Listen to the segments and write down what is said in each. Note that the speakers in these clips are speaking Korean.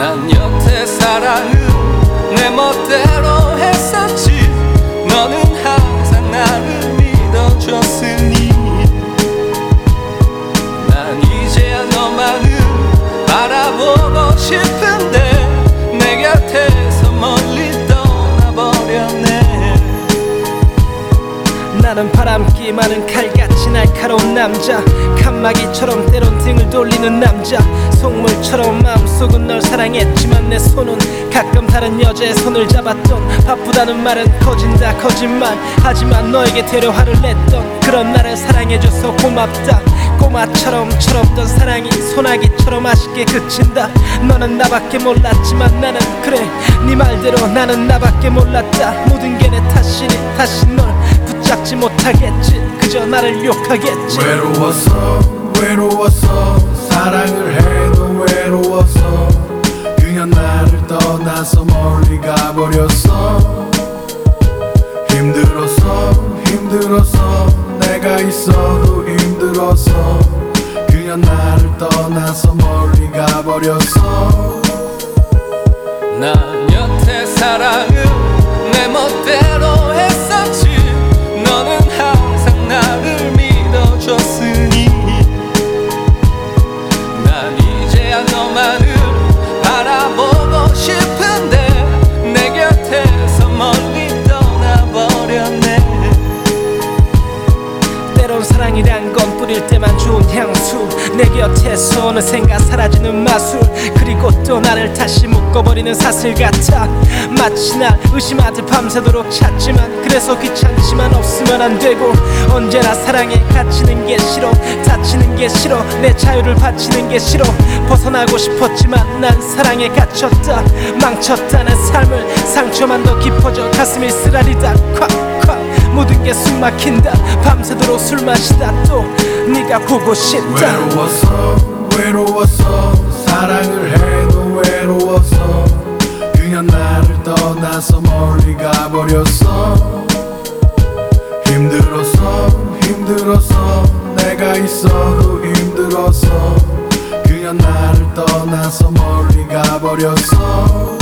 난 여태 사랑을 내 멋대로 했었지. 너는 항상 나를 믿어줬으니 난 이제야 너만을 바라보고 싶은데 내 곁에서 멀리 떠나버렸네. 나는 바람기 많은 칼같이 날카로운 남자, 칸막이처럼 때론 등을 돌리는 남자. 속물처럼 마음속은 널 사랑했지만 내 손은 가끔 다른 여자의 손을 잡았던. 바쁘다는 말은 커진다 거짓말. 하지만 너에게 대려화를 냈던 그런 나를 사랑해줘서 고맙다. 꼬마처럼 철없던 사랑이 소나기처럼 아쉽게 그친다. 너는 나밖에 몰랐지만 나는 그래 네 말대로 나는 나밖에 몰랐다. 모든 게 내 탓이니 다시 널 붙잡지 못하겠지. 그저 나를 욕하겠지. 외로웠어 사랑을 해도 외로웠어. 그냥 나를 떠나서 멀리 가버렸어. 힘들었어 내가 있어도 힘들었어. 그냥 나를 떠나서 멀리 가버렸어. 난 여태 사랑을 내 멋대로 했었지. 너는 항상 나를 믿어줬으니 난 이제야 너만을 바라보고 싶은데 내 곁에서 멀리 떠나버렸네. 때론 사랑이란 건 뿌릴 때만 좋은 향수. 내 곁에서 어느샌가 사라지는 마술. 그리고 또 나를 다시 묶어버리는 사슬 같아. 마치 날 의심하듯 밤새도록 찾지만 그래서 귀찮지만 없으면 안 되고. 언제나 사랑에 갇히는 게 싫어. 다치는 게 싫어. 내 자유를 바치는 게 싫어. 벗어나고 싶었지만 난 사랑에 갇혔다. 망쳤다 내 삶을. 상처만 더 깊어져 가슴이 쓰라리다. 콱콱 모든 게 숨막힌다. 밤새도록 술 마시다 또 네가 보고 싶다. 외로웠어 사랑을 해도 외로웠어. 그냥 나를 떠나서 멀리 가버렸어. 힘들었어 내가 있어도 힘들었어. 그냥 나를 떠나서 멀리 가버렸어.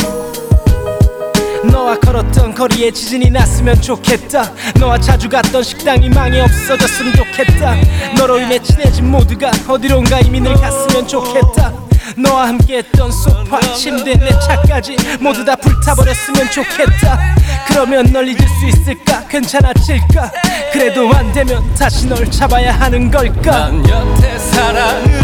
너와 걸었던 거리에 지진이 났으면 좋겠다. 너와 자주 갔던 식당이 망해 없어졌으면 좋겠다. 너로 인해 친해진 모두가 어디론가 이민을 갔으면 좋겠다. 너와 함께했던 소파, 침대, 내 차까지 모두 다 불타버렸으면 좋겠다. 그러면 널 잊을 수 있을까? 괜찮아질까? 그래도 안 되면 다시 널 잡아야 하는 걸까? 난 여태 사랑을